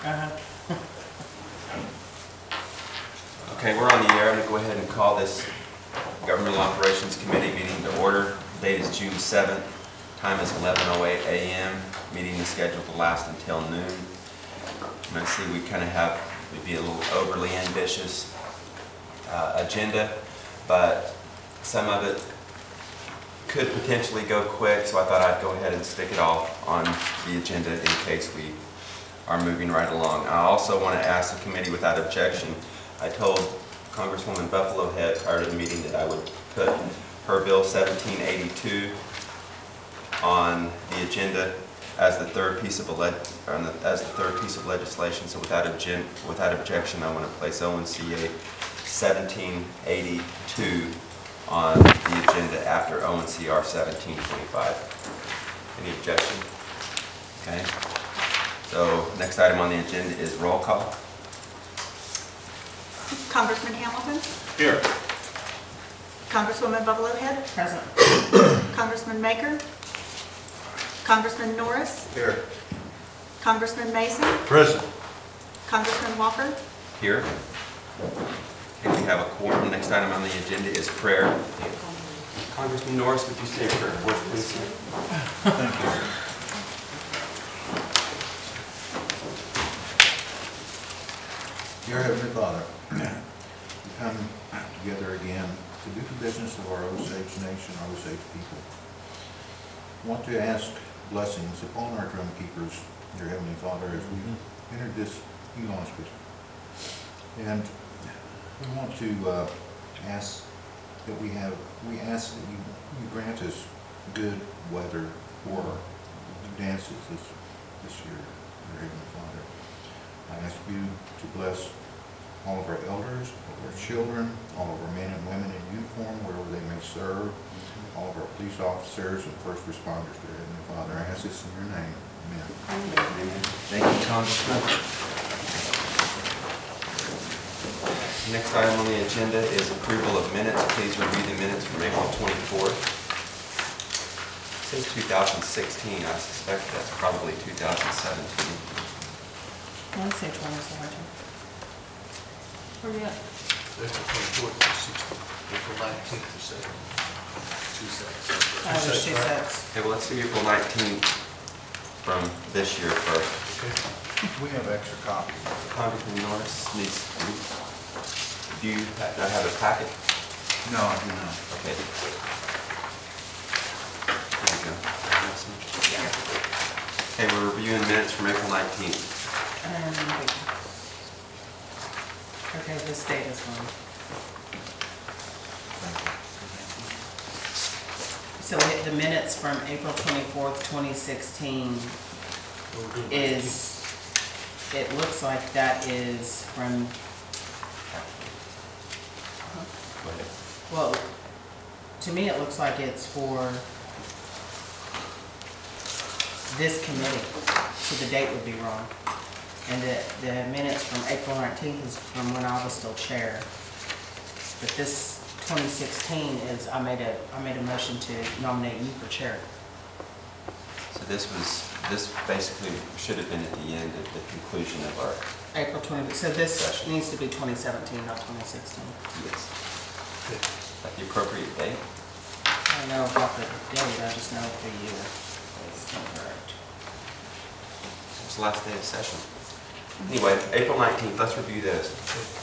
Okay, we're on the air. I'm going to go ahead and call this Governmental Operations Committee meeting to order. Date is June 7th. Time is 11:08 a.m. Meeting is scheduled to last until noon. And I see we kind of have maybe a little overly ambitious agenda, but some of it could potentially go quick, so I thought I'd go ahead and stick it all on the agenda in case we are moving right along. I also want to ask the committee without objection. I told Congresswoman Buffalo Head prior to the meeting that I would put her bill 1782 on the agenda as the third piece of legislation. So without objection, I want to place ONCA 1782 on the agenda after ONCR 1725. Any objection? Okay. So next item on the agenda is roll call. Congressman Hamilton? Here. Congresswoman Buffalo Head? Present. Congressman Maker? Congressman Norris? Here. Congressman Mason? Present. Congressman Walker? Here. Okay, we have a quorum. Next item on the agenda is prayer. Congressman Norris, would you say a prayer for us, please? Thank you. Dear Heavenly Father, we come together again to do the business of our Osage Nation, our Osage people. I want to ask blessings upon our drum keepers, dear Heavenly Father, as we entered this new auspicious. And we want to ask that we ask that you grant us good weather for dances this year, dear Heavenly Father. I ask you to bless all of our elders, all of our children, all of our men and women in uniform, wherever they may serve, all of our police officers and first responders, dear Heavenly Father. I ask this in your name. Amen. Amen. Thank you, Congressman. Next item on the agenda is approval of minutes. Please review the minutes from April 24th. It says 2016. I suspect that's probably 2017. Let's say 2017. Where you at? April 24th to 16th, April 19th to 7th. Two sets. There's two sets. Okay, well, let's do April 19th from this year first. We have extra copies. Congressman Norris needs, do you not have a packet? No, I do not. Okay. There you go. Okay, we're reviewing minutes from April 19th. Okay, this date is one. So the minutes from April 24th, 2016 is, it looks like that is from, well, to me it looks like it's for this committee, so the date would be wrong. And the minutes from April 19th is from when I was still chair. But this 2016 is, I made a motion to nominate you for chair. So this basically should have been at the end of the conclusion of our, April 20, so this needs to be 2017, not 2016. yes. Is that the appropriate date? I don't know about the date, I just know the year. It's incorrect. It's the last day of session. Anyway, April 19th, let's review those.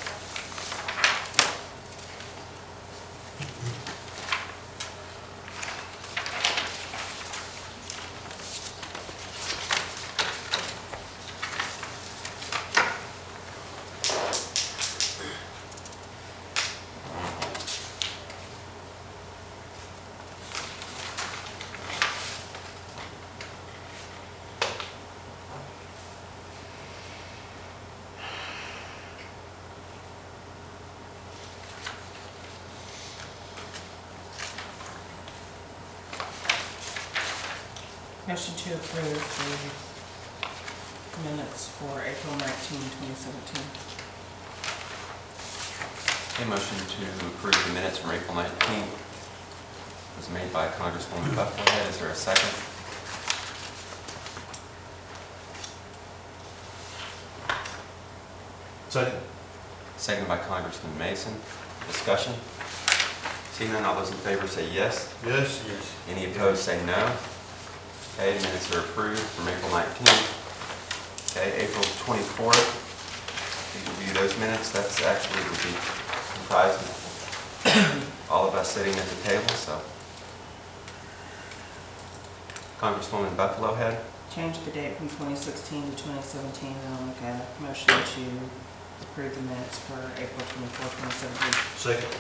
Motion to approve the minutes for April 19, 2017. A motion to approve the minutes from April 19th was made by Congresswoman Buffalo. Is there a second? Second. Seconded by Congressman Mason. Discussion? Seeing none, all those in favor say yes. Yes. Yes. Any opposed say no. Okay, minutes are approved from April 19th. Okay, April 24th. Please review those minutes. That's actually would be comprised of all of us sitting at the table, so. Congresswoman Buffalo Head. Change the date from 2016 to 2017, and I'll make a motion to approve the minutes for April 24, 2017. Second.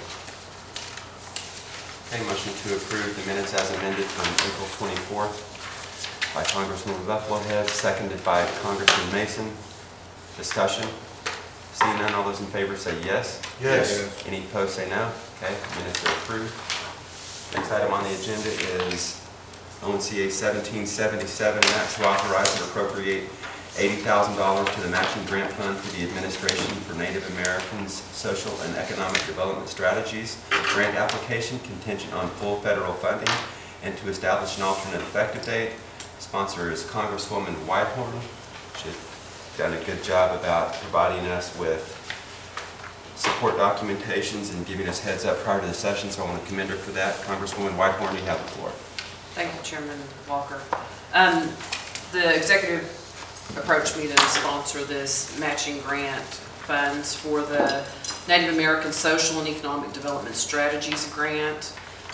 Okay, motion to approve the minutes as amended from April 24th by Congresswoman Buffalo Head, seconded by Congressman Mason. Discussion? Seeing none, all those in favor say yes. Yes. Any opposed say no. Okay, minutes are approved. Next item on the agenda is ONCA 1777, and that's to authorize and appropriate $80,000 to the matching grant fund for the administration for Native Americans' social and economic development strategies. Grant application contingent on full federal funding, and to establish an alternate effective date. Sponsor is Congresswoman Whitehorn. She's done a good job about providing us with support documentations and giving us heads up prior to the session, so I want to commend her for that. Congresswoman Whitehorn, you have the floor. Thank you, Chairman Walker. The executive approached me to sponsor this matching grant funds for the Native American Social and Economic Development Strategies Grant.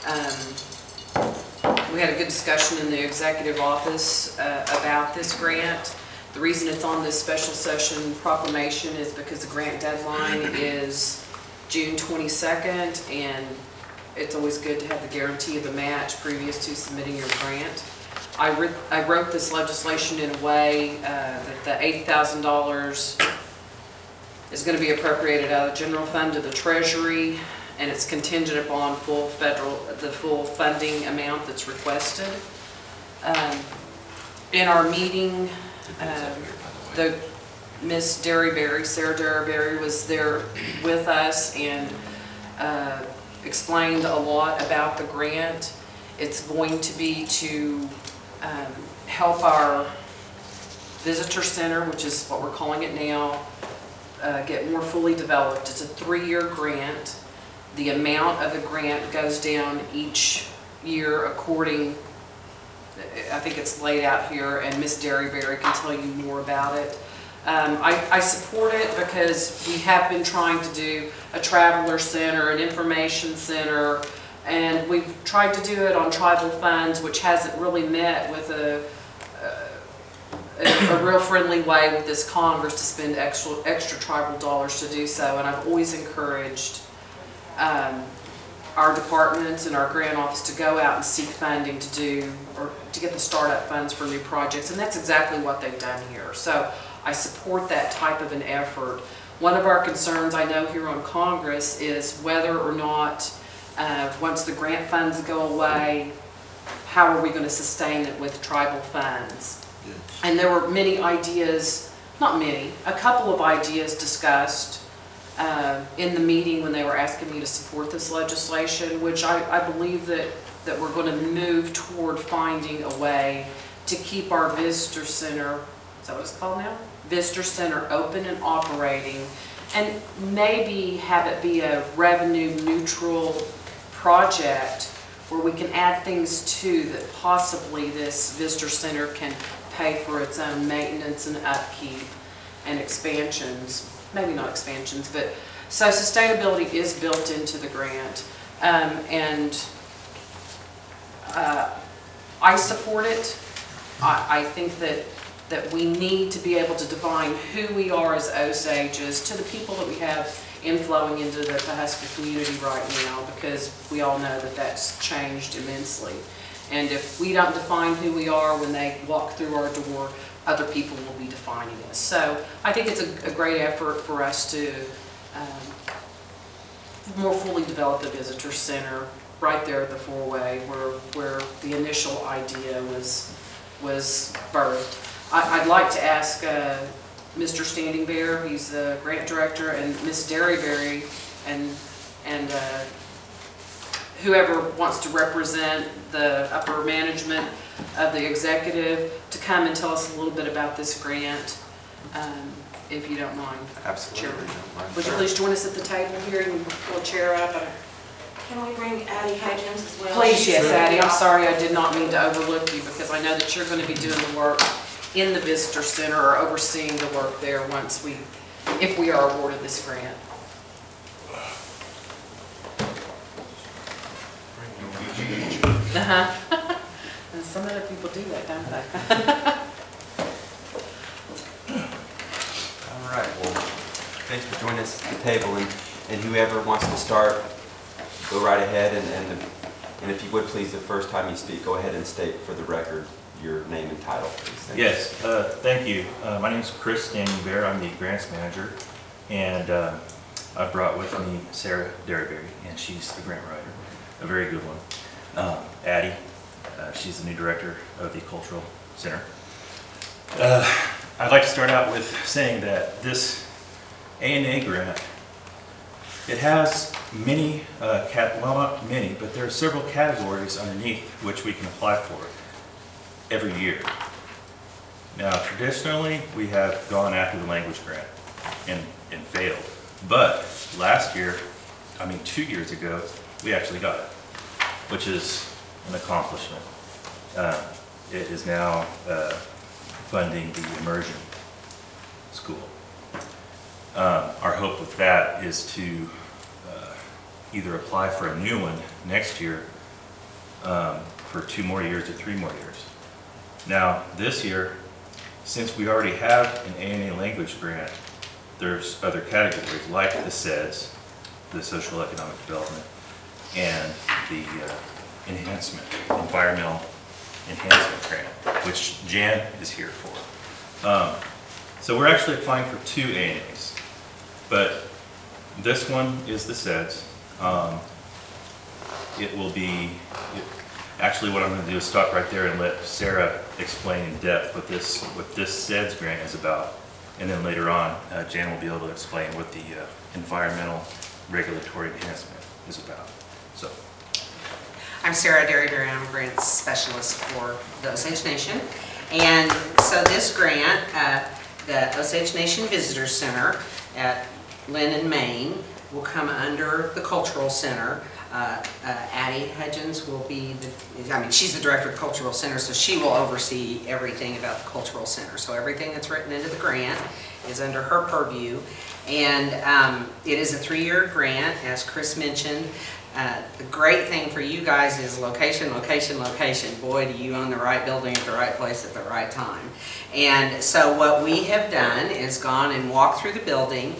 We had a good discussion in the executive office about this grant. The reason it's on this special session proclamation is because the grant deadline is June 22nd, and it's always good to have the guarantee of a match previous to submitting your grant. I wrote this legislation in a way that the $80,000 is going to be appropriated out of the general fund to the Treasury, and it's contingent upon the full funding amount that's requested. In our meeting, Miss Derryberry, Sarah Derryberry, was there with us and explained a lot about the grant. It's going to be to help our visitor center, which is what we're calling it now, get more fully developed. It's a 3-year grant. The amount of the grant goes down each year according, I think it's laid out here, and Miss Derryberry can tell you more about it. I support it because we have been trying to do a traveler center, an information center, and we've tried to do it on tribal funds, which hasn't really met with a real friendly way with this Congress to spend extra tribal dollars to do so. And I've always encouraged our departments and our grant office to go out and seek funding to do, or to get the startup funds for new projects, and that's exactly what they've done here. So I support that type of an effort. One of our concerns I know here on Congress is whether or not, once the grant funds go away, how are we going to sustain it with tribal funds? Yes. And there were many ideas, not many, a couple of ideas discussed in the meeting when they were asking me to support this legislation, which I believe that we're going to move toward finding a way to keep our visitor center, is that what it's called now? Visitor center open and operating, and maybe have it be a revenue neutral project where we can add things to that possibly this visitor center can pay for its own maintenance and upkeep and expansions. Maybe not expansions, but so sustainability is built into the grant, and I support it. I think that we need to be able to define who we are as Osages to the people that we have inflowing into the Pawhuska community right now, because we all know that that's changed immensely. And if we don't define who we are when they walk through our door, other people will be defining us. So I think it's a great effort for us to more fully develop the visitor center right there at the four-way where the initial idea was birthed. I'd like to ask Mr. Standing Bear, he's the grant director, and Ms. Derryberry, and whoever wants to represent the upper management of the executive to come and tell us a little bit about this grant. if you don't mind. Absolutely. Chairman. Don't mind. Would you please join us at the table here and pull a chair up? Can we bring Addie Hudgens as well? Please, yes, Addie, I'm sorry, I did not mean to overlook you because I know that you're going to be doing the work in the visitor center or overseeing the work there if we are awarded this grant. Uh-huh. And some other people do that, don't they? All right, well, thanks for joining us at the table, and whoever wants to start, go right ahead, and if you would please, the first time you speak, go ahead and state for the record your name and title, please. Thank you. Yes, thank you. My name is Chris Standing Bear. I'm the grants manager, and I brought with me Sarah Derryberry, and she's the grant writer, a very good one. Addie, she's the new director of the Cultural Center. I'd like to start out with saying that this A&A grant, it has many, well, not many, but there are several categories underneath which we can apply for every year. Now, traditionally, we have gone after the language grant and failed. But last year, 2 years ago, we actually got it, which is an accomplishment. It is now funding the immersion school. Our hope with that is to either apply for a new one next year for 2 more years or 3 more years. Now, this year, since we already have an A&A language grant, there's other categories like the SEDS, the Social Economic Development, and the Environmental Enhancement Grant, which Jan is here for. So we're actually applying for 2 A&As, but this one is the SEDS. Actually, what I'm going to do is stop right there and let Sarah explain in depth what this SEDS grant is about, and then later on, Jan will be able to explain what the Environmental Regulatory Enhancement is about. So, I'm Sarah Derryberry. I'm a grants specialist for the Osage Nation. And so this grant, the Osage Nation Visitor Center at Lynn and Maine will come under the Cultural Center. Addie Hudgens will be she's the director of Cultural Center, so she will oversee everything about the Cultural Center. So everything that's written into the grant is under her purview. And it is a 3-year grant, as Chris mentioned. The great thing for you guys is location, location, location. Boy, do you own the right building at the right place at the right time. And so what we have done is gone and walked through the building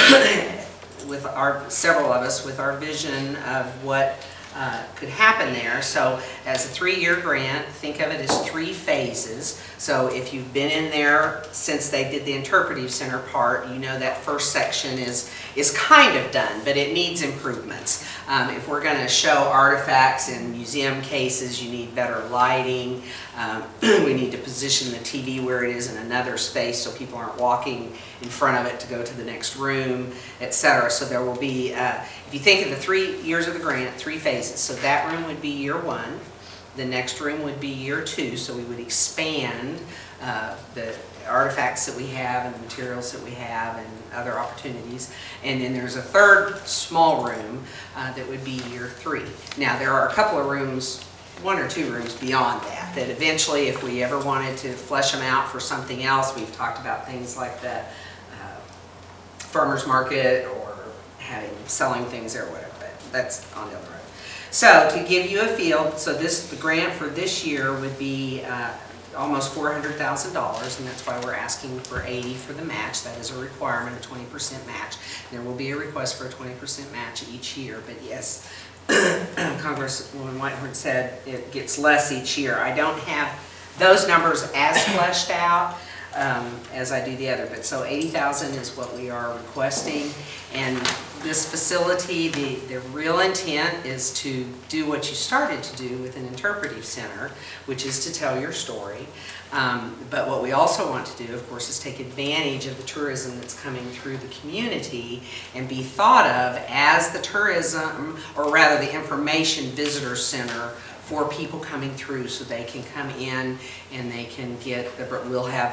with several of us with our vision of what could happen there. So as a 3-year grant, think of it as 3 phases. So if you've been in there since they did the interpretive center part, you know that first section is kind of done, but it needs improvements. If we're going to show artifacts in museum cases, you need better lighting. We need to position the TV where it is in another space so people aren't walking in front of it to go to the next room, etc. So there will be, if you think of the 3 years of the grant, 3 phases. So that room would be year 1. The next room would be year 2. So we would expand the artifacts that we have and the materials that we have and other opportunities. And then there's a 3rd small room that would be year 3. Now there are a couple of rooms, 1 or 2 rooms beyond that eventually, if we ever wanted to flesh them out for something else, we've talked about things like the farmer's market or selling things there or whatever, but that's on the other road. So to give you a feel, so the grant for this year would be almost $400,000, and that's why we're asking for 80 for the match. That is a requirement, a 20% match. There will be a request for a 20% match each year, but yes, Congresswoman Whitehorn said it gets less each year. I don't have those numbers as fleshed out as I do the other, but so 80,000 is what we are requesting. And this facility, the real intent is to do what you started to do with an interpretive center, which is to tell your story. But what we also want to do, of course, is take advantage of the tourism that's coming through the community and be thought of as the tourism, or rather the information visitor center for people coming through, so they can come in and they can get, we'll have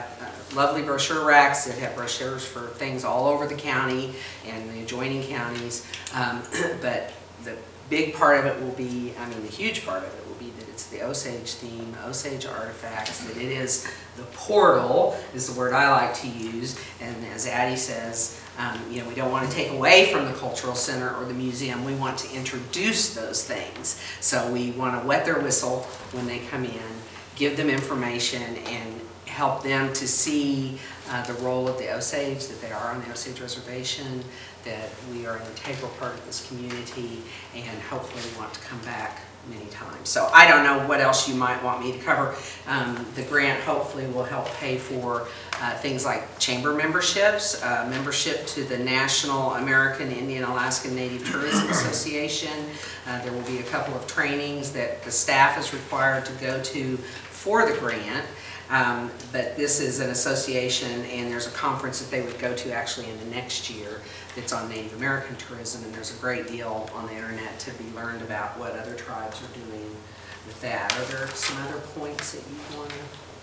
lovely brochure racks that have brochures for things all over the county and the adjoining counties. But the big part of it will be, I mean, the huge part of it will be that it's the Osage theme, Osage artifacts, that it is the portal, is the word I like to use. And as Addie says, you know, we don't want to take away from the cultural center or the museum. We want to introduce those things. So we want to wet their whistle when they come in, give them information, and help them to see the role of the Osage, that they are on the Osage Reservation, that we are an integral part of this community, and hopefully want to come back many times. So I don't know what else you might want me to cover. The grant hopefully will help pay for things like chamber memberships, membership to the National American Indian Alaskan Native Tourism Association. There will be a couple of trainings that the staff is required to go to for the grant. But this is an association, and there's a conference that they would go to actually in the next year that's on Native American tourism, and there's a great deal on the internet to be learned about what other tribes are doing with that. Are there some other points that you want to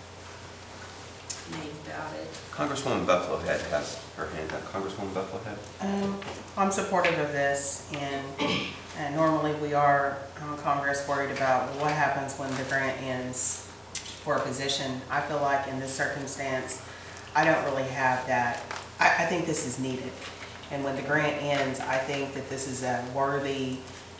make about it? Congresswoman Buffalohead has her hand up. Congresswoman Buffalohead? I'm supportive of this, and normally we are on Congress worried about what happens when the grant ends for a position. I feel like in this circumstance, I don't really have that. I think this is needed. And when the grant ends, I think that this is a worthy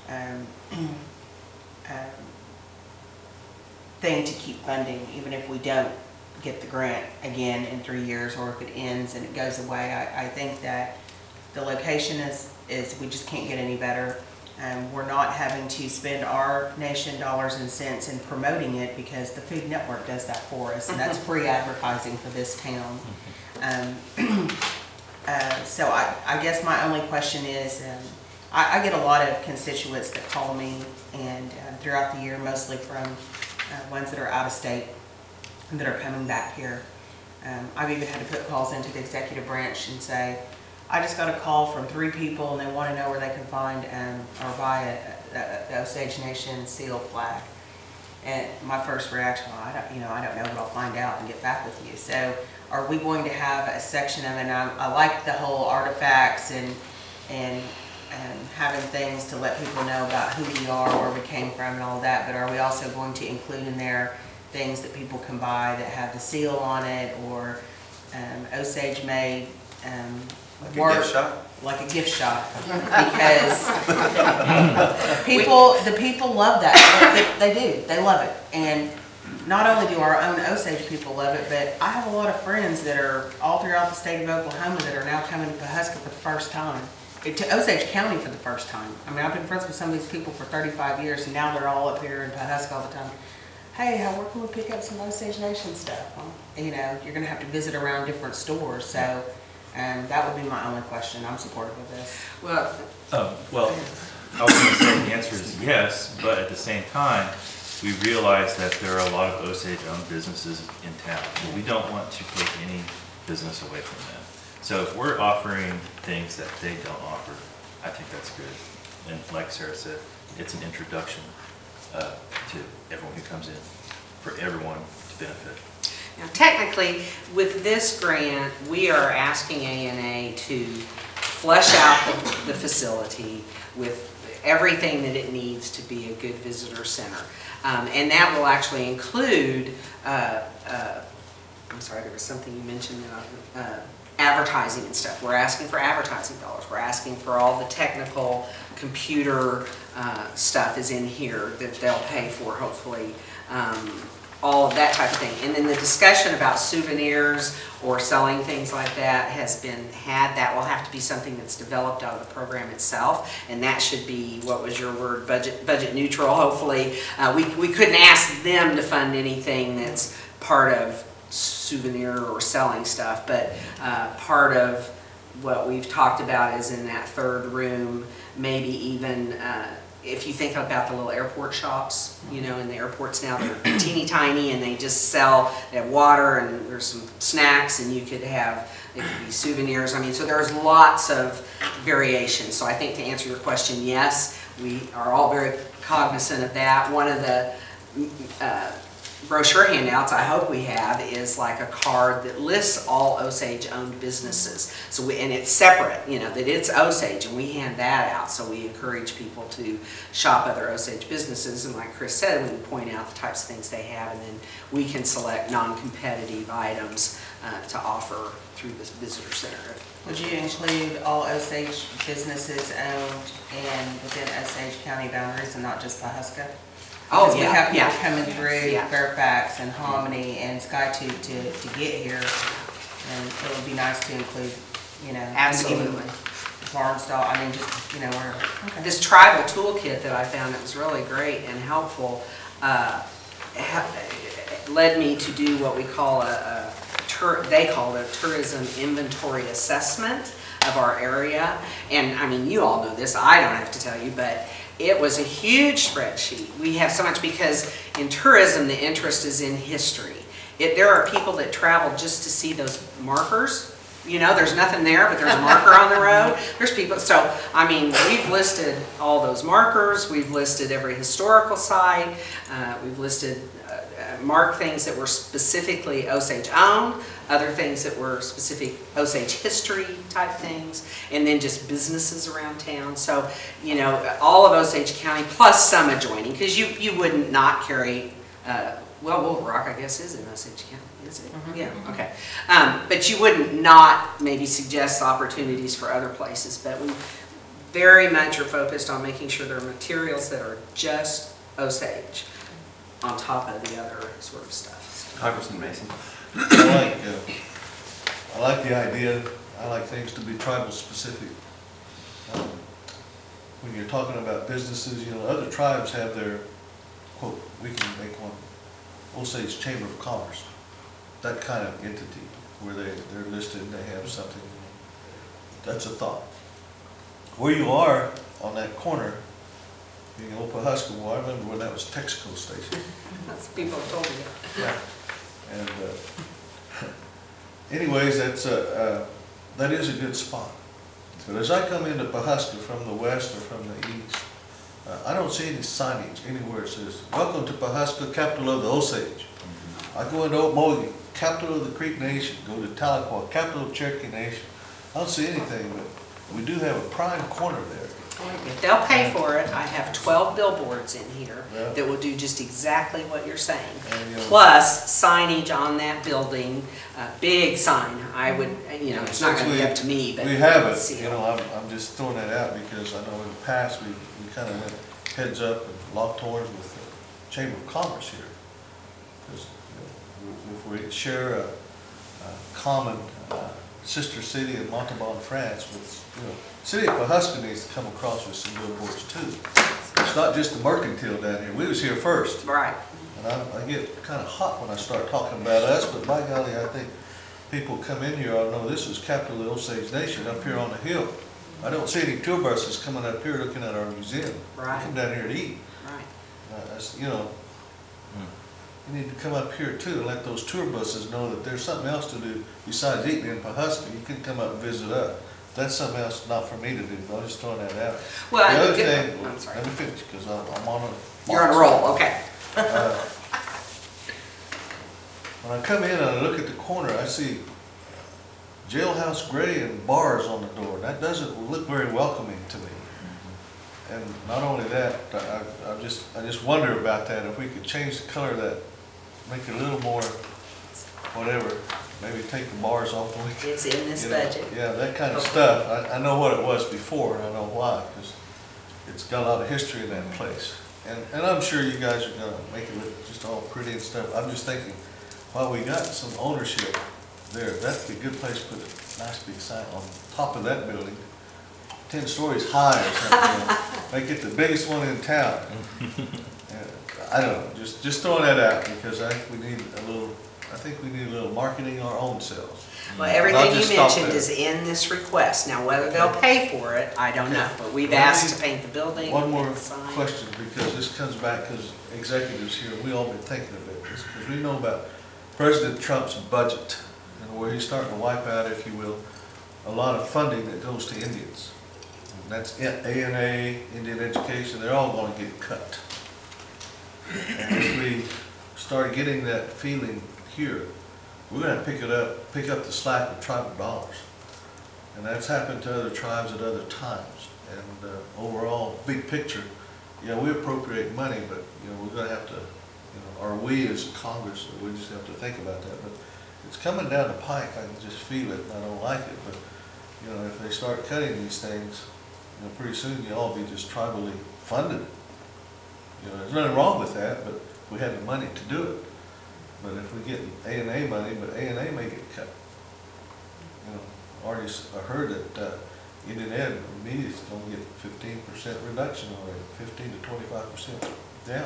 thing to keep funding, even if we don't get the grant again in 3 years, or if it ends and it goes away. I think that the location is we just can't get any better. We're not having to spend our nation dollars and cents in promoting it, because the Food Network does that for us, and that's free advertising for this town. So I guess my only question is, I get a lot of constituents that call me, and throughout the year, mostly from ones that are out of state and that are coming back here. I've even had to put calls into the executive branch and say, I just got a call from 3 people, and they want to know where they can find or buy the Osage Nation seal flag. And my first reaction, well, I don't know, but I'll find out and get back with you. So, are we going to have a section of it? And I like the whole artifacts and having things to let people know about who we are, where we came from, and all that. But are we also going to include in there things that people can buy that have the seal on it, or Osage made? Like a gift shop? Like a gift shop, because the people love that. They do. They love it. And not only do our own Osage people love it, but I have a lot of friends that are all throughout the state of Oklahoma that are now coming to Pawhuska for the first time, to Osage County for the first time. I mean, I've been friends with some of these people for 35 years, and now they're all up here in Pawhuska all the time. Hey, where can we pick up some Osage Nation stuff? Well, you know, you're going to have to visit around different stores, so. And that would be my only question. I'm supportive of this. Well, Well, I was going to say the answer is yes, but at the same time, we realize that there are a lot of Osage-owned businesses in town. And we don't want to take any business away from them. So if we're offering things that they don't offer, I think that's good. And like Sarah said, it's an introduction to everyone who comes in, for everyone to benefit. now technically, with this grant, we are asking ANA to flesh out the facility with everything that it needs to be a good visitor center. And that will actually include, I'm sorry, there was something you mentioned about advertising and stuff. We're asking for advertising dollars. We're asking for all the technical computer stuff is in here that they'll pay for, hopefully. All of that type of thing. And then the discussion about souvenirs or selling things like that has been had. That will have to be something that's developed out of the program itself. And that should be, what was your word, budget neutral, hopefully. We couldn't ask them to fund anything that's part of souvenir or selling stuff, but part of what we've talked about is in that third room, maybe even if you think about the little airport shops, you know, in the airports now, they're teeny tiny and they just sell, they have water and there's some snacks, and you could have, it could be souvenirs. I mean, so there's lots of variations. So I think to answer your question, yes, we are all very cognizant of that. One of the brochure handouts, I hope we have, is like a card that lists all Osage-owned businesses. So and it's separate, you know, that it's Osage, and we hand that out. So we encourage people to shop other Osage businesses. And like Chris said, we can point out the types of things they have, and then we can select non-competitive items to offer through this visitor center. Would you include all Osage businesses owned and within Osage County boundaries and not just Pawhuska? Oh, Because we yeah, have people yeah. coming through Yeah. Fairfax and Hominy and Skytube to get here. And it would be nice to include, you know. Absolutely. Barnstall, I mean, just, you know, where, okay. This tribal toolkit that I found that was really great and helpful led me to do what we call they call it a tourism inventory assessment of our area. And I mean, you all know this, I don't have to tell you, but it was a huge spreadsheet. We have so much because in tourism, the interest is in history. There are people that travel just to see those markers. You know, there's nothing there, but there's a marker on the road. There's people, so, I mean, we've listed all those markers. We've listed every historical site. We've listed, marked things that were specifically Osage owned, other things that were specific Osage history type things, and then just businesses around town. So, you know, all of Osage County plus some adjoining, because you wouldn't not carry, well, Little Rock, I guess, is in Osage County, is it? Mhm. Yeah, okay. But you wouldn't not maybe suggest opportunities for other places, but we very much are focused on making sure there are materials that are just Osage on top of the other sort of stuff. Congressman Mason. I like the idea, I like things to be tribal specific. When you're talking about businesses, you know, other tribes have their, quote, we can make one, Osage Chamber of Commerce, that kind of entity where they're listed and they have something. That's a thought. Where you are on that corner, you know, Pawhuska, well, I remember when that was Texaco Station. That's people have told me that. Yeah. And anyways, that is a good spot. But as I come into Pawhuska from the west or from the east, I don't see any signage anywhere that says, "Welcome to Pawhuska, capital of the Osage." I go into Okmulgee, capital of the Creek Nation. Go to Tahlequah, capital of Cherokee Nation. I don't see anything, but we do have a prime corner there. If they'll pay for it, I have 12 billboards in here Yeah. that will do just exactly what you're saying. And, you know, Plus signage on that building, big sign. I would, you know, it's not gonna be up to me, but. We have let's it, see. you know, I'm just throwing that out because I know in the past, we kind of went heads up and locked horns with the Chamber of Commerce here. Because, you know, if we share a common sister city of Montauban, France with, you know, city of Pawhuska needs to come across with some billboards too. It's not just the mercantile down here, we was here first. Right. And I get kind of hot when I start talking about us, but by golly, I think people come in here, I know this is capital of the Osage Nation up here on the hill. I don't see any tour buses coming up here looking at our museum. Right. They come down here to eat. Right. That's, you know, you need to come up here too and let those tour buses know that there's something else to do besides eating in Pawhuska. You can come up and visit us. That's something else not for me to do, but I'm just throwing that out. Well, The I other think- thing, I'm sorry. let me finish, because I'm on a. You're on a roll, okay. When I come in and I look at the corner, I see jailhouse gray and bars on the door. That doesn't look very welcoming to me. And not only that, I just wonder about that, if we could change the color of that, make it a little more, whatever, maybe take the bars off. and we could, It's in this you know, budget. Yeah, that kind of stuff. I know what it was before, and I know why, because it's got a lot of history in that place. And I'm sure you guys are gonna make it look just all pretty and stuff. I'm just thinking, while we got some ownership there, that'd be a good place to put a nice big sign on top of that building, 10 stories high or something. Make it the biggest one in town. And I don't know, just throwing that out, because I think we need a little marketing our own selves. Well, I'll everything just you stop mentioned there. is in this request. Now, whether they'll pay for it, I don't know, but we've Well, asked to paint the building. One more and sign. question, because this comes back, because executives here, we all been thinking about this, because we know about President Trump's budget, and where he's starting to wipe out, if you will, a lot of funding that goes to Indians. And that's ANA, Indian education, they're all gonna get cut. And if we start getting that feeling here, we're gonna pick up the slack with tribal dollars. And that's happened to other tribes at other times. And overall, big picture, yeah, we appropriate money, but, we're gonna have to, or we as Congress, we just have to think about that. But it's coming down the pike, I can just feel it, and I don't like it, but, if they start cutting these things, pretty soon you'll all be just tribally funded. There's nothing wrong with that, but we have the money to do it. But if we get A&A money, but A&A may get cut. Already heard that Indian Ed immediately is going to get 15% reduction already, 15 to 25% down.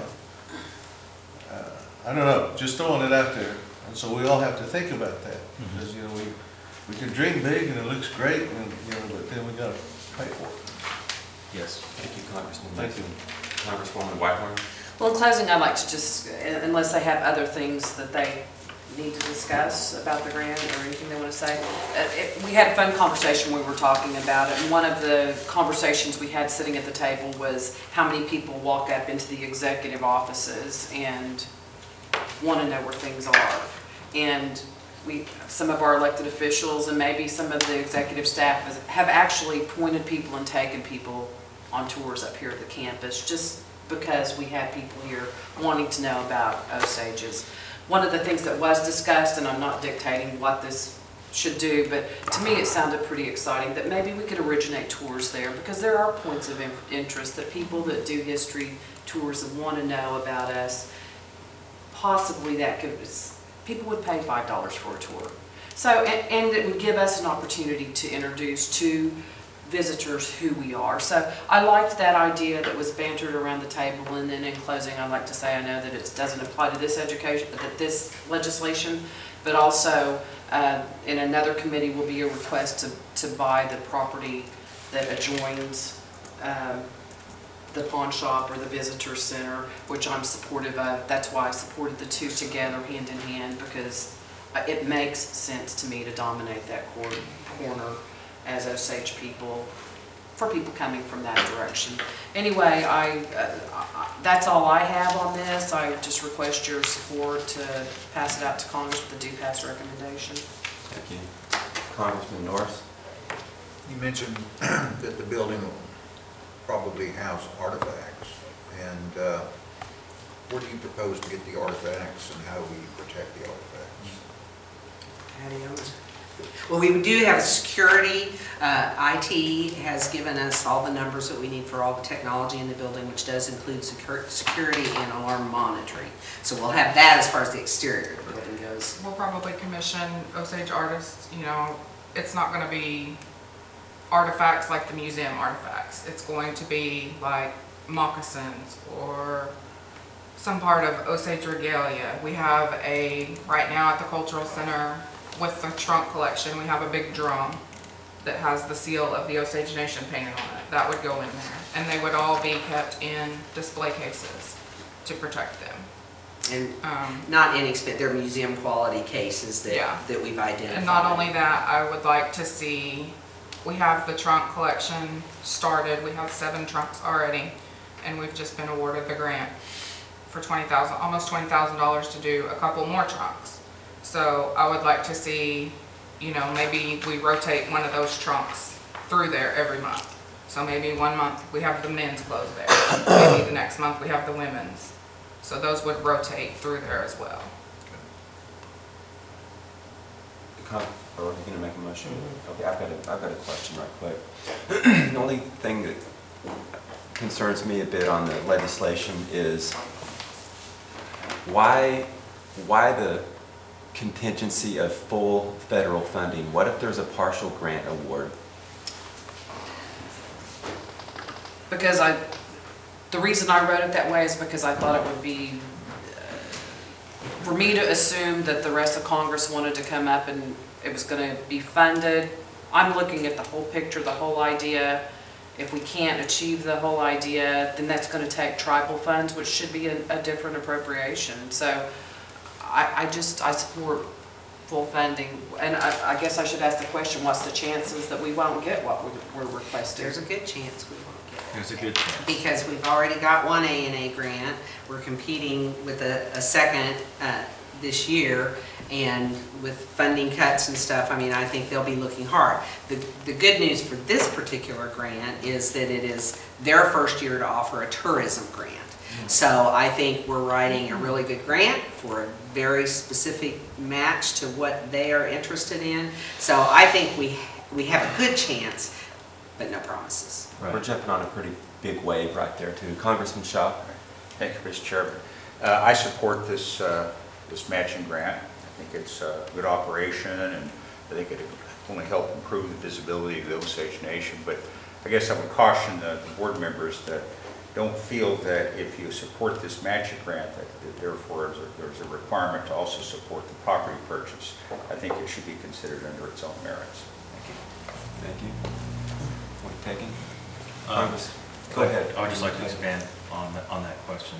I don't know, just throwing it out there. And so we all have to think about that, because, we can dream big and it looks great, and, but then we got to pay for it. Yes. Thank you, Congressman Thank Mason. you. Congresswoman Whitehorn? Well, in closing, I'd like to just, unless they have other things that they need to discuss about the grant or anything they want to say. We had a fun conversation when we were talking about it, and one of the conversations we had sitting at the table was how many people walk up into the executive offices and want to know where things are. And some of our elected officials and maybe some of the executive staff have actually pointed people and taken people on tours up here at the campus, just because we had people here wanting to know about Osages. One of the things that was discussed, and I'm not dictating what this should do, but to me it sounded pretty exciting that maybe we could originate tours there, because there are points of interest that people that do history tours and want to know about us, possibly that could, people would pay $5 for a tour. So, and it would give us an opportunity to introduce to visitors who we are. So I liked that idea that was bantered around the table. And then in closing, I'd like to say I know that it doesn't apply to this this legislation, but also in another committee will be a request to buy the property that adjoins the pawn shop or the visitor center, which I'm supportive of. That's why I supported the two together hand in hand, because it makes sense to me to dominate that corner as Osage people, for people coming from that direction. Anyway, that's all I have on this. I just request your support to pass it out to Congress with the do-pass recommendation. Thank you. Congressman Norris? You mentioned that the building will probably house artifacts, and where do you propose to get the artifacts, and how will you protect the artifacts? Well, we do have security. IT has given us all the numbers that we need for all the technology in the building, which does include security and alarm monitoring. So we'll have that as far as the exterior of the building goes. We'll probably commission Osage artists. It's not going to be artifacts like the museum artifacts. It's going to be like moccasins or some part of Osage regalia. We have right now at the Cultural Center, with the trunk collection, we have a big drum that has the seal of the Osage Nation painted on it. That would go in there. And they would all be kept in display cases to protect them. And not inexpensive, they're museum quality cases that we've identified. And not only that, I would like to see, we have the trunk collection started. We have 7 trunks already, and we've just been awarded the grant for almost $20,000 to do a couple more trunks. So I would like to see, maybe we rotate one of those trunks through there every month. So maybe one month we have the men's clothes there. Maybe the next month we have the women's. So those would rotate through there as well. Are you going to make a motion? Okay, I've got a question right quick. The only thing that concerns me a bit on the legislation is why the contingency of full federal funding? What if there's a partial grant award? Because the reason I wrote it that way is because I thought it would be, for me to assume that the rest of Congress wanted to come up and it was going to be funded. I'm looking at the whole picture, the whole idea. If we can't achieve the whole idea, then that's going to take tribal funds, which should be a different appropriation. So I support full funding. And I guess I should ask the question, what's the chances that we won't get what we're requesting? There's a good chance we won't get it. There's a good chance. Because we've already got one A&A grant, we're competing with a second this year, and with funding cuts and stuff, I mean, I think they'll be looking hard. The good news for this particular grant is that it is their first year to offer a tourism grant. So I think we're writing a really good grant for a very specific match to what they are interested in. So I think we have a good chance, but no promises. We're jumping on a pretty big wave right there too. Congressman Shaw? Thank you, Mr. Chairman. I support this matching grant. I think it's a good operation, and I think it will only help improve the visibility of the Osage Nation. But I guess I would caution the board members that don't feel that if you support this matching grant, that therefore there's a requirement to also support the property purchase. I think it should be considered under its own merits. Thank you. Thank you. Point taken. Congress, go ahead. I would just like to expand on that question.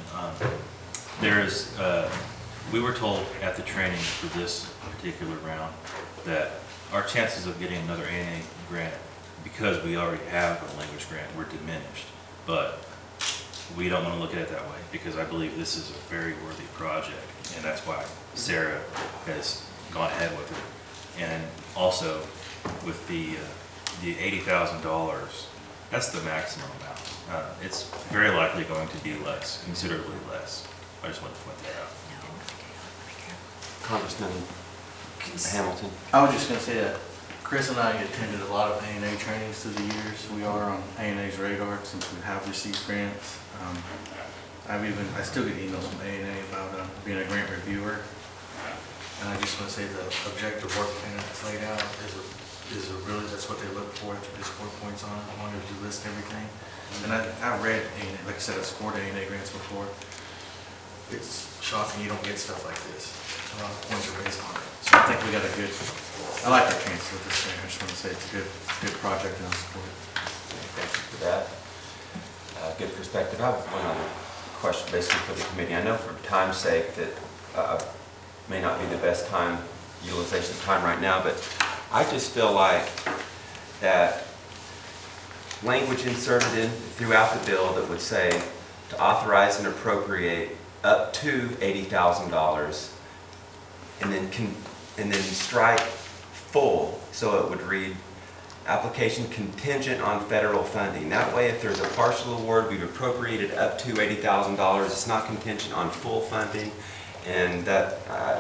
We were told at the training for this particular round that our chances of getting another A&A grant, because we already have a language grant, were diminished. But we don't want to look at it that way, because I believe this is a very worthy project, and that's why Sarah has gone ahead with it. And also with the $80,000, that's the maximum amount. It's very likely going to be less, considerably less. I just want to point that out. Congressman Hamilton? I was just going to say that Chris and I attended a lot of A&A trainings through the years. We are on A&A's radar since we have received grants. I still get emails from A&A about being a grant reviewer. And I just want to say the objective work plan that's laid out is really, that's what they look for. They score points on it, as long as you list everything. And I've read A&A, like I said, I've scored A&A grants before. It's shocking you don't get stuff like this. A lot of points are raised on it. So I think we got a good, I like our chances with this thing. I just want to say it's a good project and I'll support it. Thank you for that. Good perspective. I have one other question basically for the committee. I know for time's sake that may not be the best time, utilization of time right now, but I just feel like that language inserted in throughout the bill that would say to authorize and appropriate up to $80,000 and then strike full, so it would read application contingent on federal funding. That way, if there's a partial award, we've appropriated up to $80,000. It's not contingent on full funding, and that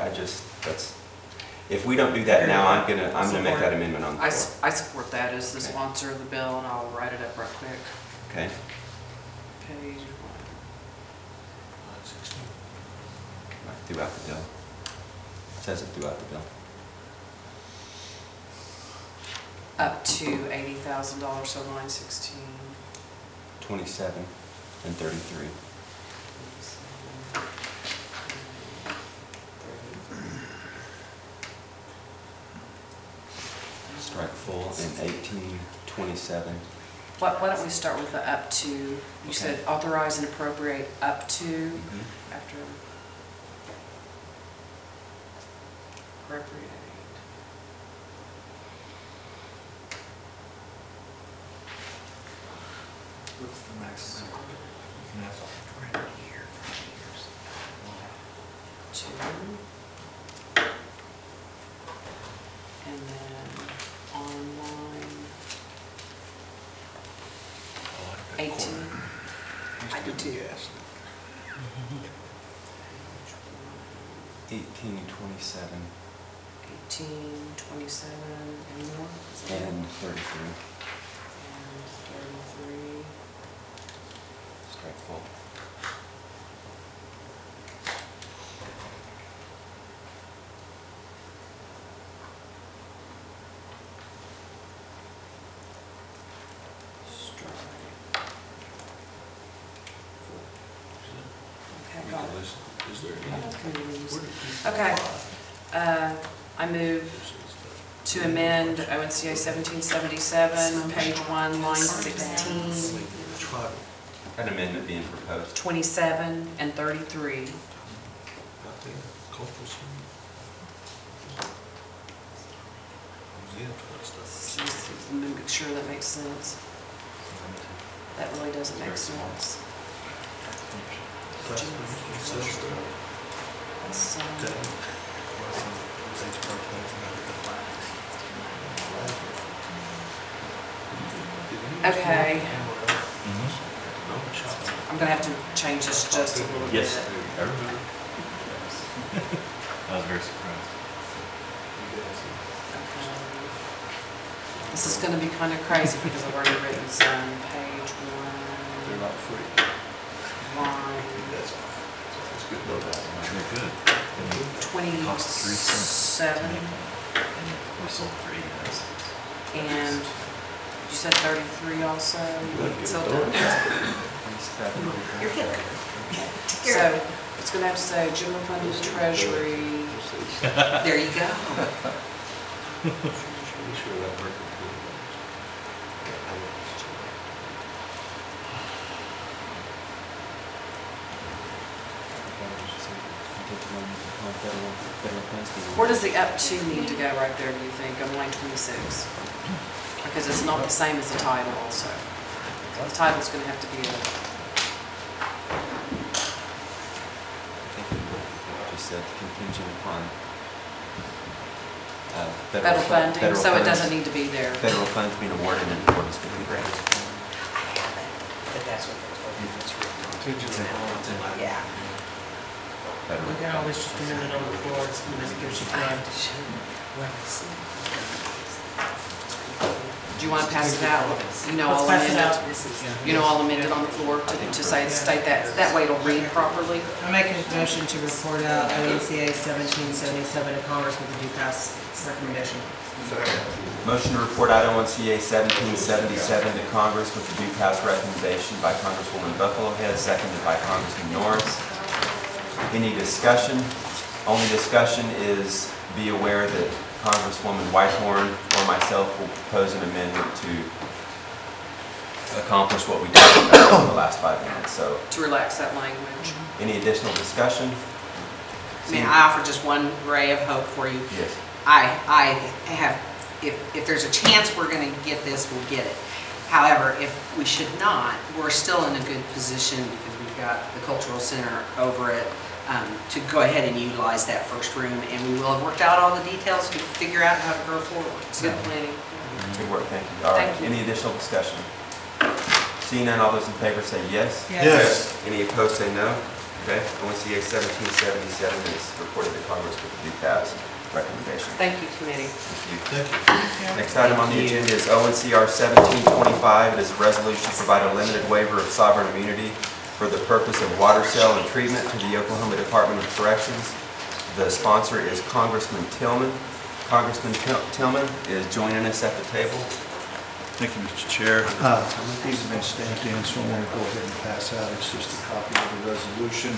if we don't do that now, I'm gonna make that amendment on the I floor. support that as the sponsor of the bill, and I'll write it up right quick. Okay. Page Throughout the bill. It says it throughout the bill. up to $80,000, so line 16. 27 and 33. Strike full in 18, 27. Why don't we start with the up to, you said authorize and appropriate up to, after appropriate. What's the maximum? You can ask. And then on line 18. I do too. 18, 27, 18, 27, and more? and 33. And 33. Strike full. Okay, got it. Okay. I move to amend ONCA 1777, page 1, line 16, An amendment being proposed. 27, and 33. Let me make sure that makes sense. That really doesn't make sense. So, okay. I'm gonna have to change this just a little bit. Yes. I remember. I was very surprised. This is gonna be kind of crazy because I've already written some page They're one, not free. line That's good to know that. They're good. Cost 3 cents. 27, We sold for 89 cents. and you said 33 also? So You're good. So, it's gonna have to say general fund is treasury. There you go. Where does the up to need to go right there, do you think, on line 26? Because it's not the same as the title also. The title's gonna have to be a, Just said contingent upon federal funding, federal so it funds- doesn't need to be there. Federal funds being awarded in accordance with the grant. But that's what yeah. Federal We can funds. always just amend it on the floor, it's gonna give you time. Do you wanna pass it out? You know, all Let's pass it amended, out. you know, all amended on the floor to say, state that way it'll read properly? I make a motion to report out ONCA 1777 to Congress with a due pass recommendation. Motion to report item 1CA 1777 to Congress with the due pass recommendation by Congresswoman Buffalohead, seconded by Congressman Norris. Any discussion? Only discussion is be aware that Congresswoman Whitehorn or myself will propose an amendment to accomplish what we talked about in the last 5 minutes. So To relax that language. any additional discussion? May I offer just one ray of hope for you? Yes. I have, if there's a chance we're gonna get this, we'll get it. However, if we should not, we're still in a good position because we've got the cultural center over it, to go ahead and utilize that first room, and we will have worked out all the details to figure out how to go forward. Good planning. Good work, thank you. All right, Thank you. any additional discussion? Seeing none, all those in favor say yes. Yes. Any opposed say no. Okay, ONCA 1777 is reported to Congress with a due pass recommendation. Thank you, committee. Thank you. Next item on the agenda is ONCR 1725. It is a resolution to provide a limited waiver of sovereign immunity for the purpose of water cell and treatment to the Oklahoma Department of Corrections. The sponsor is Congressman Tillman. Congressman Tillman is joining us at the table. Thank you, Mr. Chair. These have been stamped in, so I'm going to go ahead and pass out. It's just a copy of the resolution.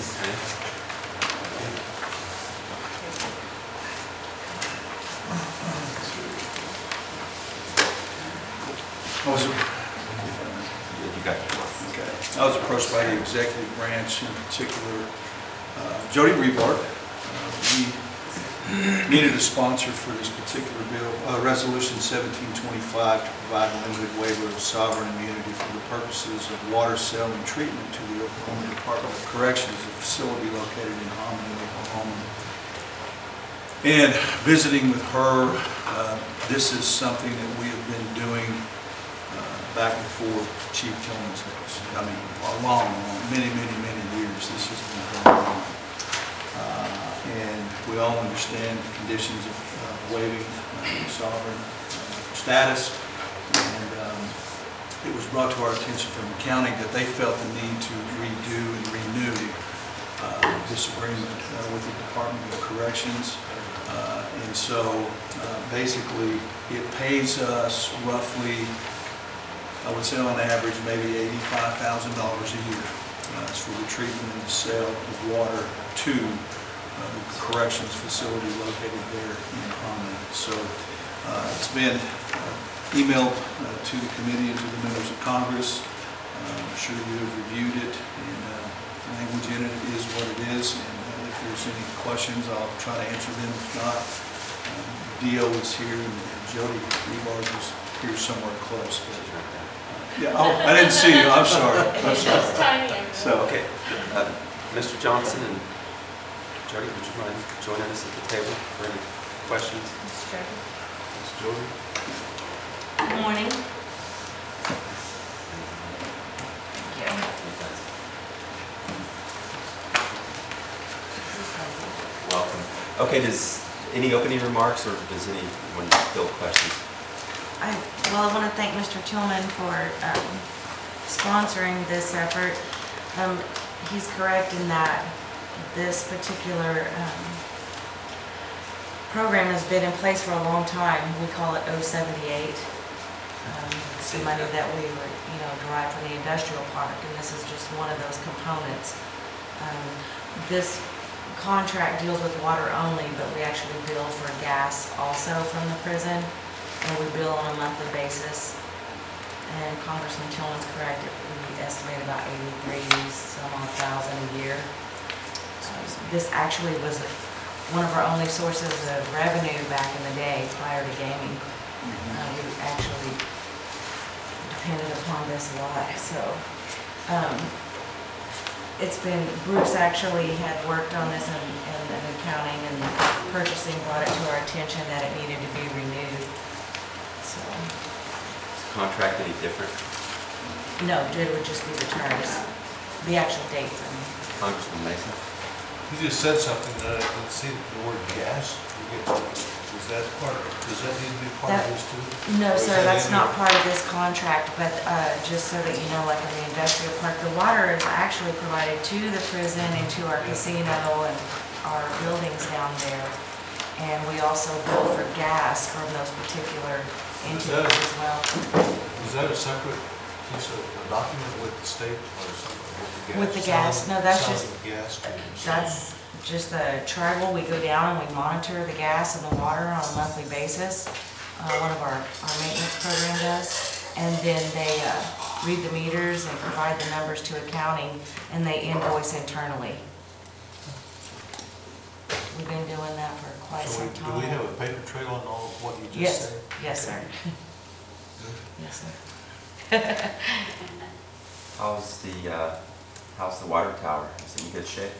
You got it. Okay. I was approached by the executive branch, in particular, Jody Rebar. We needed a sponsor for this particular bill, Resolution 1725, to provide a limited waiver of sovereign immunity for the purposes of water cell and treatment to the Oklahoma Department of Corrections, a facility located in Hominy, Oklahoma. And visiting with her, this is something that we have been doing back before Chief Tillman's days. I mean, many years this has been going on. And we all understand the conditions of waiving sovereign status. And it was brought to our attention from the county that they felt the need to redo and renew this agreement with the Department of Corrections. And so basically it pays us roughly, I would say on average, maybe $85,000 a year. It's for the treatment and the sale of water to the corrections facility located there in Hominy. So it's been emailed to the committee and to the members of Congress. I'm sure you have reviewed it, and the language in it is what it is. And if there's any questions, I'll try to answer them. If not, Dio was here and Jody Rebar was here somewhere close. But, yeah, oh, I didn't see you, I'm sorry, I'm sorry. So, Okay, Mr. Johnson and Jody, would you mind joining us at the table for any questions? Ms. Jody? Good morning. Welcome. Okay, does any opening remarks or does anyone still questions? I want to thank Mr. Tillman for sponsoring this effort. He's correct in that this particular program has been in place for a long time. We call it 078. It's the money that we were, derived from the industrial park, and this is just one of those components. This contract deals with water only, but we actually bill for gas also from the prison, and we bill on a monthly basis. And Congressman Tillman's correct, we estimate about 83,000 a year. This actually was one of our only sources of revenue back in the day prior to gaming. We actually depended upon this a lot. So it's been, Bruce actually had worked on this and accounting and purchasing brought it to our attention that it needed to be renewed. So. Is the contract any different? No, it would just be the terms, the actual dates. Congressman Mason? You just said something that I didn't see, the word gas. Is that part of it? Does that need to be part of this too? No, Or is sir, that that's in not your- part of this contract, but just so that you know, like in the industrial park, the water is actually provided to the prison and to our casino and our buildings down there. And we also bill for gas from those particular entities as well. Is that a separate piece of a document with the state or something? With the gas? No, that's just- Selling gas to. That's just the tribal, we go down and we monitor the gas and the water on a monthly basis. One of our maintenance program does. And then they read the meters and provide the numbers to accounting, and they invoice internally. We've been doing that for quite So some do time. we have a paper trail on all of what you just Yes, said? yes, sir. Good. Yes, sir. How's the water tower? Is it in good shape?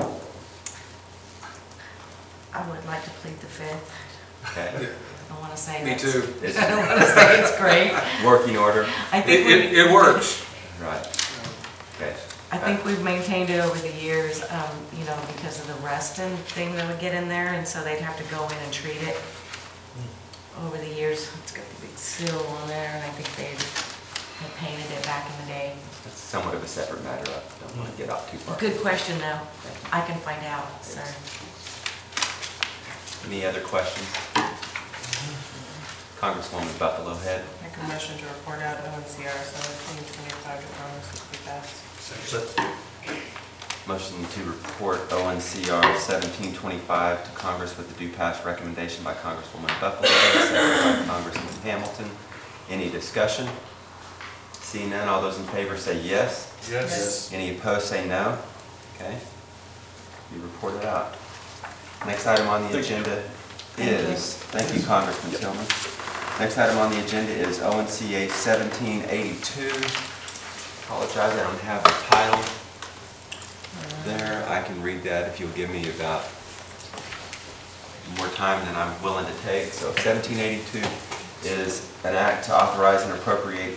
I would like to plead the fifth. Okay. I don't want to say me that's- too. It's I don't want to say it's great. working order? I think It works. Right. Okay. I think we've maintained it over the years, because of the rust and thing that would get in there, and so they'd have to go in and treat it. Over the years, it's got the big seal on there, and I think they had painted it back in the day. That's somewhat of a separate matter. I don't want to get out too far. Good question, though. I can find out, sir. Any other questions? Congresswoman Buffalo Head. Make a motion to report out ONCR 1725 to Congress would be passed. Motion to report ONCR 1725 to Congress with the due pass recommendation by Congresswoman Buffalo Head, seconded by Congressman Hamilton. Any discussion? Seeing none, all those in favor say yes. Yes. Any opposed say no. Okay. You report it out. Next item on the agenda is, thank you Congressman Tillman. Next item on the agenda is ONCA 1782. Apologize, I don't have the title there. I can read that if you'll give me about more time than I'm willing to take. So 1782 is an act to authorize and appropriate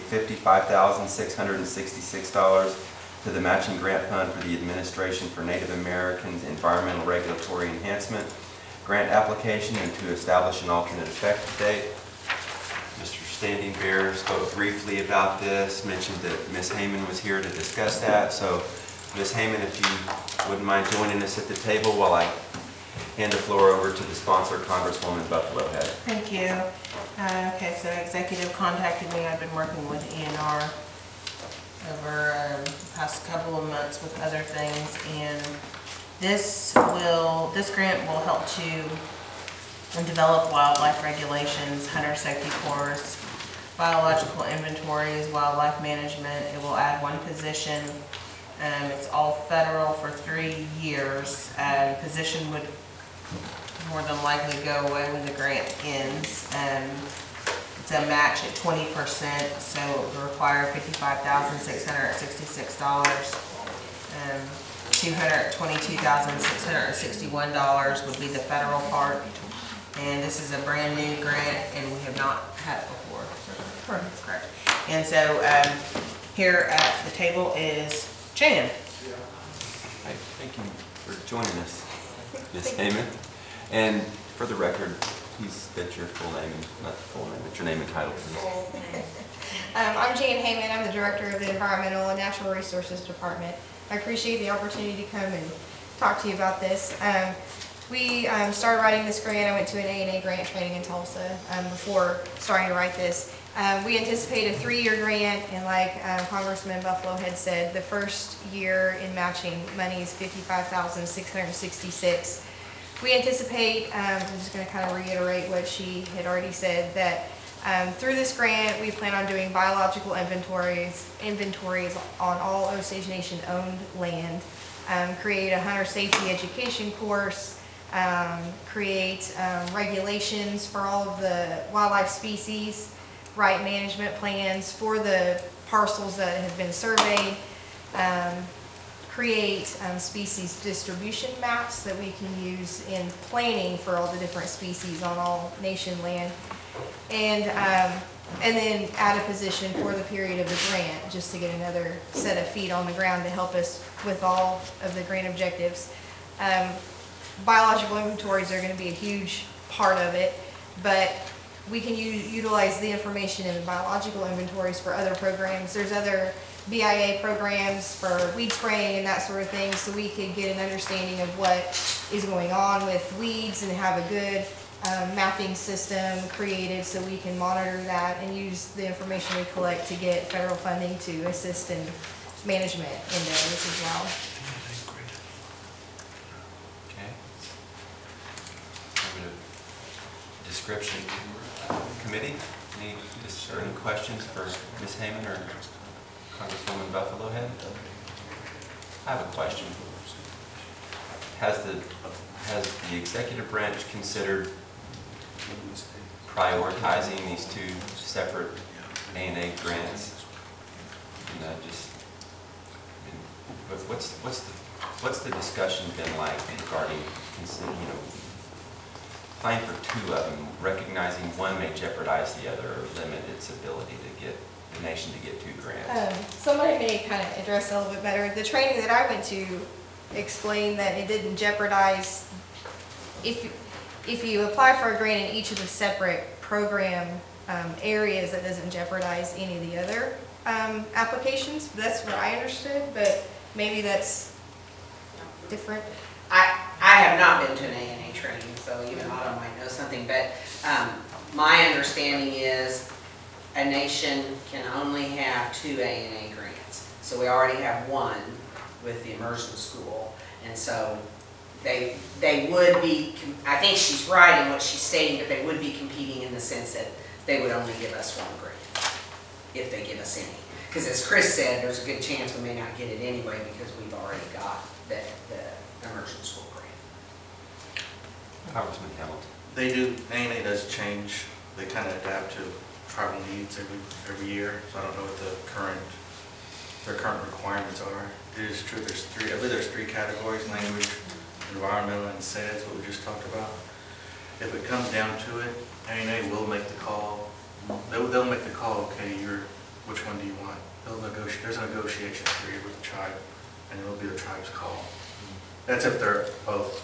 $55,666 to the matching grant fund for the Administration for Native Americans Environmental Regulatory Enhancement grant application and to establish an alternate effective date. Mr. Standing Bear spoke briefly about this, mentioned that Ms. Heyman was here to discuss that. So Ms. Heyman, if you wouldn't mind joining us at the table while I hand the floor over to the sponsor, Congresswoman Buffalo Head. Thank you. Okay, so executive contacted me. I've been working with ENR over the past couple of months with other things, and this grant will help to develop wildlife regulations, hunter safety course, biological inventories, wildlife management. It will add one position. It's all federal for 3 years. Position would more than likely go away when the grant ends. It's a match at 20%, so it would require $55,666. $222,661 would be the federal part. And this is a brand new grant, and we have not had it before. Correct. And so here at the table is Jan. Hi, thank you for joining us, Ms. Heyman. And for the record, please state your full name, not the full name, but your name and title, please. I'm Jan Heyman. I'm the Director of the Environmental and Natural Resources Department. I appreciate the opportunity to come and talk to you about this. We started writing this grant. I went to an A&A grant training in Tulsa before starting to write this. We anticipate a 3-year grant, and like Congressman Buffalo had said, the first year in matching money is $55,666. We anticipate, I'm just going to kind of reiterate what she had already said, that through this grant, we plan on doing biological inventories on all Osage Nation owned land, create a hunter safety education course, create regulations for all of the wildlife species, write management plans for the parcels that have been surveyed, create species distribution maps that we can use in planning for all the different species on all nation land, and then add a position for the period of the grant, just to get another set of feet on the ground to help us with all of the grant objectives. Biological inventories are going to be a huge part of it, but we can utilize the information in the biological inventories for other programs. There's other BIA programs for weed spraying and that sort of thing, so we could get an understanding of what is going on with weeds and have a good mapping system created so we can monitor that and use the information we collect to get federal funding to assist in management endeavors as well. Okay. Over to description committee. Any questions for Ms. Heyman or Congresswoman Buffalo Head? I have a question. Has the executive branch considered prioritizing these two separate A&A grants? What's the discussion been like regarding applying for two of them, recognizing one may jeopardize the other or limit its ability to get the nation to get 2 grants? Somebody may kind of address that a little bit better. The training that I went to explained that it didn't jeopardize, if you apply for a grant in each of the separate program areas, that doesn't jeopardize any of the other applications. That's what I understood, but maybe that's different. I have not been to an A&A training, so even Otto might know something, but my understanding is a nation can only have 2 A&A grants. So we already have one with the immersion school, and so they would be, I think she's right in what she's stating, but they would be competing in the sense that they would only give us 1 grant, if they give us any. Because as Chris said, there's a good chance we may not get it anyway because we've already got the immersion school grant. Congressman Hamilton. They do, A&A does change. They kind of adapt to tribal needs every year, so I don't know what their current requirements are. It is true, I believe there's 3 categories: language, environmental, and SEDS, what we just talked about. If it comes down to it, A&A will make the call. They'll make the call, okay, which one do you want? They'll negotiate, there's a negotiation period with the tribe, and it'll be the tribe's call. That's if they're both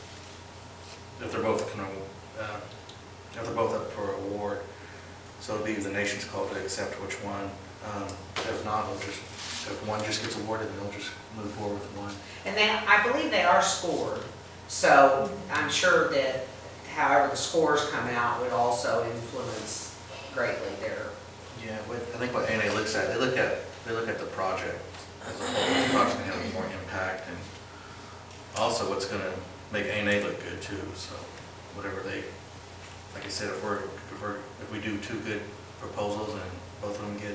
up for award. So it'll be the nation's call to accept which one. If not, if one just gets awarded, they'll just move forward with one. And I believe they are scored, so I'm sure that however the scores come out would also influence greatly their. Yeah, I think what A&A looks at, they look at the project as a whole. The project's gonna have more impact, and also what's gonna make A&A look good too. So whatever they, like I said, if we do 2 good proposals and both of them get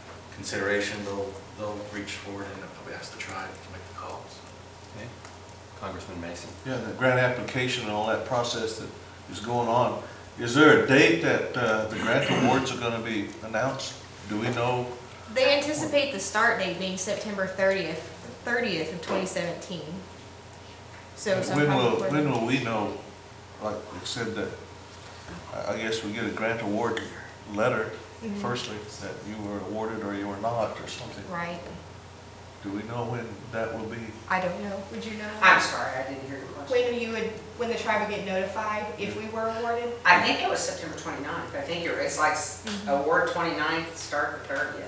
consideration, they'll reach forward and probably ask the tribe to make the calls. Okay. Congressman Mason. Yeah, the grant application and all that process that is going on. Is there a date that the grant awards are gonna be announced? Do we know? They anticipate the start date being September 30th of 2017. So When sometime will, before when then. will we know, like you said, that, I guess we get a grant award letter, Mhm. firstly, that you were awarded or you were not, or something. Right. Do we know when that will be? I don't know. Would you know? I'm sorry, I didn't hear your question. When the tribe would get notified if we were awarded? I think it was September 29th. I think it's like award 29th, start the 30th.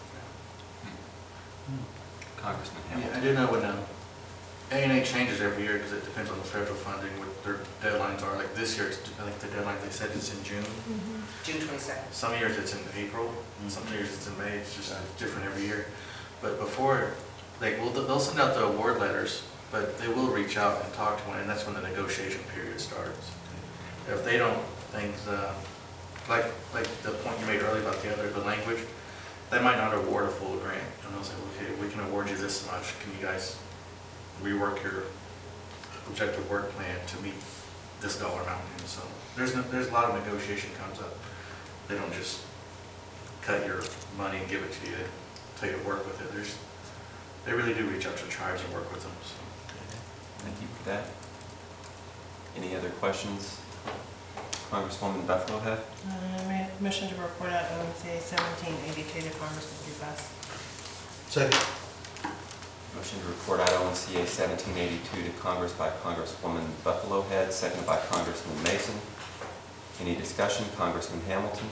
Congressman Yeah, I Hamilton. do know when A&A changes every year because it depends on the federal funding, what their deadlines are. Like this year, I think the deadline they said is in June. June 22nd. Some years it's in April, some years it's in May. It's just different every year. But before, like, they'll send out the award letters, but they will reach out and talk to one, and that's when the negotiation period starts. If they don't think like the point you made earlier about the language, they might not award a full grant, and they'll say, okay, we can award you this much, can you guys rework your objective work plan to meet this dollar amount? And so there's a lot of negotiation comes up. They don't just cut your money and give it to you, tell you to work with it. They really do reach out to tribes and work with them, so. Thank you for that. Any other questions? Congresswoman Buffalo Head? Make a motion to report out ONCA 1782 to Congressman Dubus. Second. Motion to report item ONCA 1782 to Congress by Congresswoman Buffalo Head, seconded by Congressman Mason. Any discussion? Congressman Hamilton?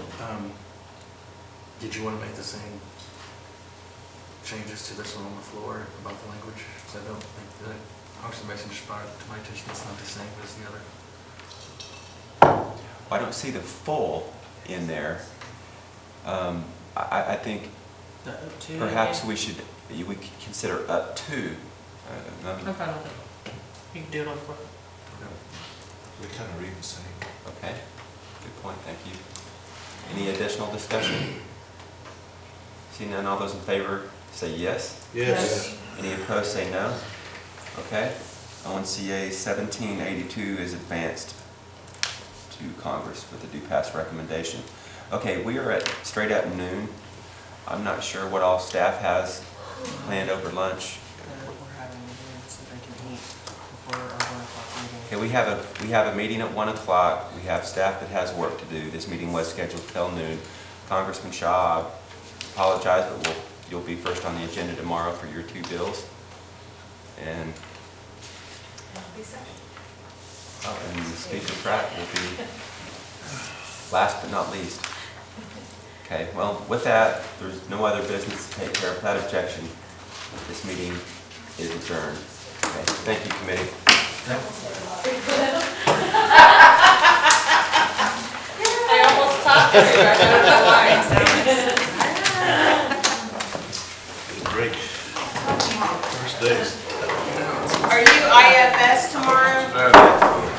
Did you want to make the same changes to this one on the floor about the language? Because I don't think that Congressman Mason just brought it to my attention, it's not the same as the other. I don't see the full in there. I think The up to. perhaps we could consider up to. I'm fine with it. You can do it on the floor. They kind of read the same. Okay, good point, thank you. Any additional discussion? See none, all those in favor say yes. Yes. Any opposed say no. Okay, ONCA 1782 is advanced to Congress with a do pass recommendation. Okay, we are at straight at noon. I'm not sure what all staff has planned over lunch. We're having a meeting so they can eat before our 1 o'clock meeting. Okay, we have a meeting at 1 o'clock. We have staff that has work to do. This meeting was scheduled till noon. Congressman Shaw, I apologize, but you'll be first on the agenda tomorrow for your 2 bills. And and Speaker Pratt will be last but not least. Okay, well, with that, there's no other business to take care of. Without objection, this meeting is adjourned. Okay, thank you, committee. I almost talked to you, I don't know why. Break. First days. Are you IFS tomorrow?